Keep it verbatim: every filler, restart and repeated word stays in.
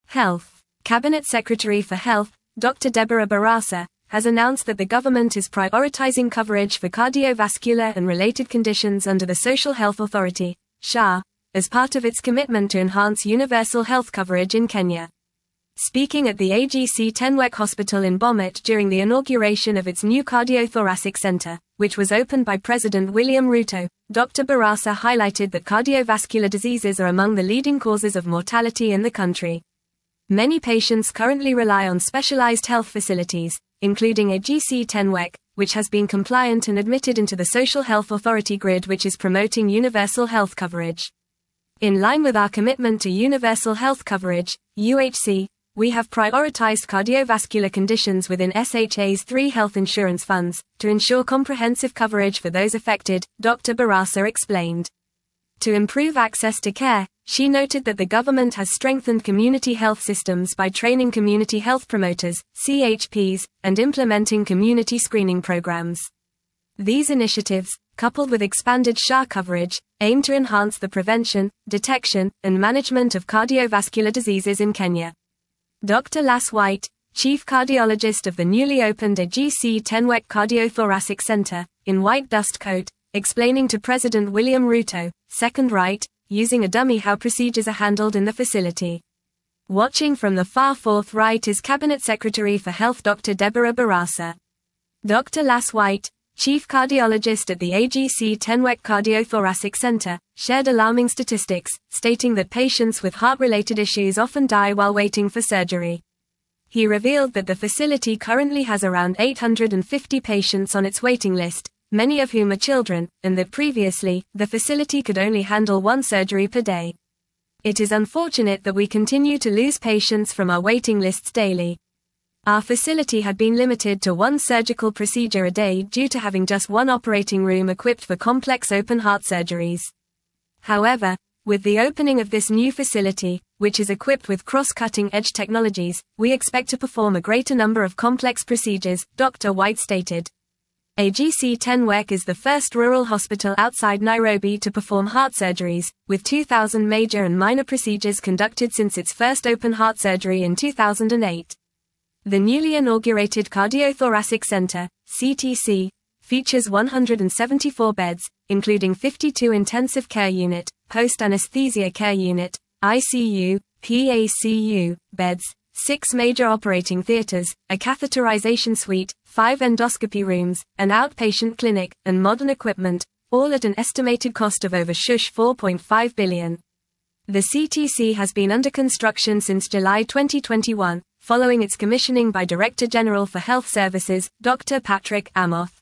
Health. Cabinet Secretary for Health, Doctor Deborah Barasa, has announced that the government is prioritizing coverage for cardiovascular and related conditions under the Social Health Authority, S H A, as part of its commitment to enhance universal health coverage in Kenya. Speaking at the A G C Tenwek Hospital in Bomet during the inauguration of its new cardiothoracic center, which was opened by President William Ruto, Doctor Barasa highlighted that cardiovascular diseases are among the leading causes of mortality in the country. Many patients currently rely on specialized health facilities, including A G C Tenwek, which has been compliant and admitted into the Social Health Authority grid, which is promoting universal health coverage. In line with our commitment to universal health coverage, U H C, we have prioritized cardiovascular conditions within S H A's three health insurance funds, to ensure comprehensive coverage for those affected, Doctor Barasa explained. To improve access to care, she noted that the government has strengthened community health systems by training community health promoters, C H Ps, and implementing community screening programs. These initiatives, coupled with expanded S H A coverage, aim to enhance the prevention, detection, and management of cardiovascular diseases in Kenya. Doctor Lass White, Chief Cardiologist of the newly opened A G C Tenwek Cardiothoracic Center, in white dust coat, explaining to President William Ruto, second right, using a dummy how procedures are handled in the facility. Watching from the far fourth right is Cabinet Secretary for Health Doctor Deborah Barasa. Doctor Lass White, Chief Cardiologist at the A G C Tenwek Cardiothoracic Center, shared alarming statistics, stating that patients with heart-related issues often die while waiting for surgery. He revealed that the facility currently has around eight hundred fifty patients on its waiting list, many of whom are children, and that previously, the facility could only handle one surgery per day. It is unfortunate that we continue to lose patients from our waiting lists daily. Our facility had been limited to one surgical procedure a day due to having just one operating room equipped for complex open heart surgeries. However, with the opening of this new facility, which is equipped with cross-cutting edge technologies, we expect to perform a greater number of complex procedures, Doctor White stated. A G C Tenwek is the first rural hospital outside Nairobi to perform heart surgeries, with two thousand major and minor procedures conducted since its first open heart surgery in two thousand eight. The newly inaugurated Cardiothoracic Center, C T C, features one hundred seventy-four beds, including fifty-two intensive care unit, post-anesthesia care unit, I C U, P A C U, beds, six major operating theaters, a catheterization suite, five endoscopy rooms, an outpatient clinic, and modern equipment, all at an estimated cost of over four point five billion dollars. The C T C has been under construction since July twenty twenty-one, following its commissioning by Director General for Health Services, Doctor Patrick Amoth.